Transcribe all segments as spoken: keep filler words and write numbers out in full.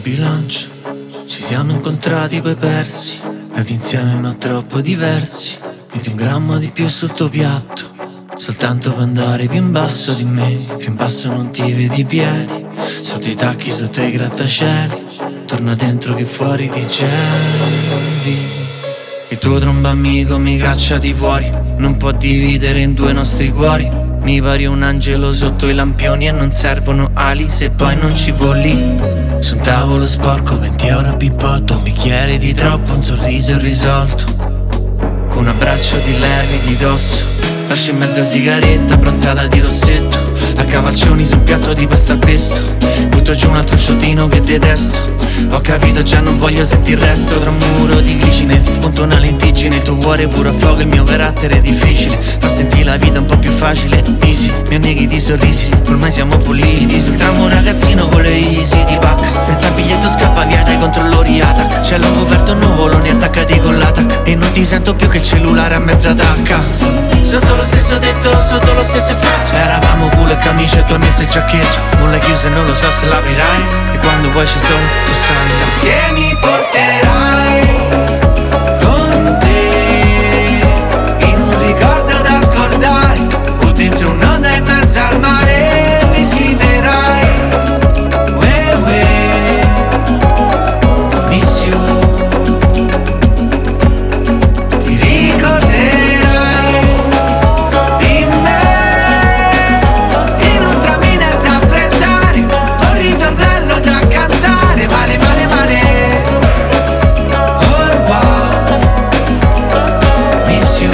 bilancio. Ci siamo incontrati poi persi, nati insieme ma troppo diversi. Metti un grammo di più sul tuo piatto, soltanto per andare più in basso di me. Più in basso non ti vedi i piedi, sotto i tacchi, sotto i grattacieli. Torna dentro che fuori ti geli. Il tuo tromba amico mi caccia di fuori, non può dividere in due i nostri cuori. Mi pari un angelo sotto i lampioni e non servono ali se poi non ci voli. Su un tavolo sporco venti euro a pippotto, un bicchiere di troppo, un sorriso irrisolto, con un abbraccio di levi di dosso. Lascio in mezzo a sigaretta bronzata di rossetto, a cavalcioni su un piatto di pasta al pesto. Butto giù un altro sciottino che detesto. Ho capito già non voglio sentire il resto. Tra un muro di glicine ti spunto una lentiggine. Il tuo cuore pure a fuoco, il mio carattere è difficile. Fa sentire la vita un po' più facile. Easy, mi anneghi di sorrisi, ormai siamo puliti. Sul tram un ragazzino con le easy di pack, senza biglietto scappa via dai controllori Atac. Cielo coperto nuvoloni attaccati con l'Atac, e non ti sento più che il cellulare a mezza tacca. Sotto lo stesso tetto, sotto lo stesso effetto. Eravamo culo e camicia, tu hai messo il giacchetto. Non l'hai chiusa e non lo so se l'aprirai, e quando vuoi ci sono, tu sai, sai che mi porterai con te in un ricordo da scordare, o dentro un'onda in mezzo al mare. Mi scriverai uè uè, miss you. Ti ricorderai di me in un traminer da freddare, un ritornello da cantare. Male, male, male. Au revoir. Miss you,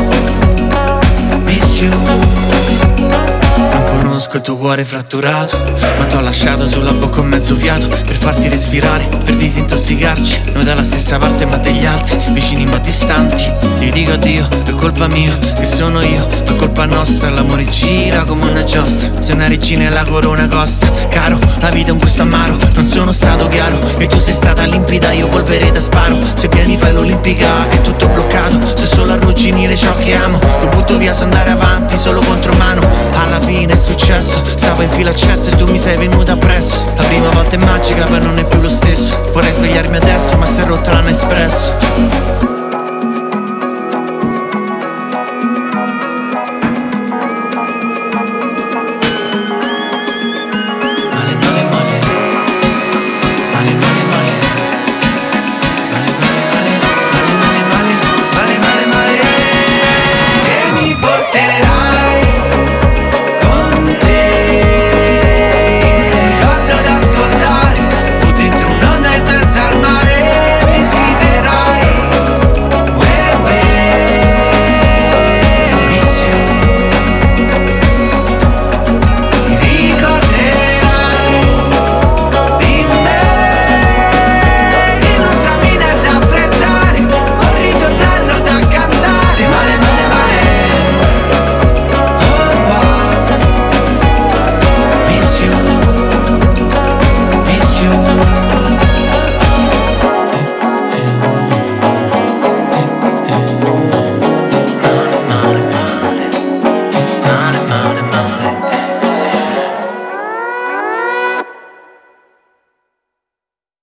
miss you. Non conosco il tuo cuore fratturato, ma t'ho lasciato sulla bocca un mezzo fiato, per farti respirare, per disintossicarci. Noi dalla stessa parte ma degli altri, vicini ma distanti. Ti dico addio, è colpa mia, che sono io, è colpa nostra. L'amore gira come una giostra, sei una regina e la corona costa. Caro, la vita è un gusto amaro, non sono stato chiaro, e tu sei stata limpida, io polvere da sparo. Se vieni fai l'olimpica, che è tutto bloccato. Se solo arrugginire ciò che amo, lo butto via, so andare avanti solo contro mano. Alla fine è successo, stavo in fila accesso e tu mi sei venuta appresso. La prima volta è magica, poi non è più lo stesso. Vorrei svegliarmi adesso, ma si è rotta l'Nespresso.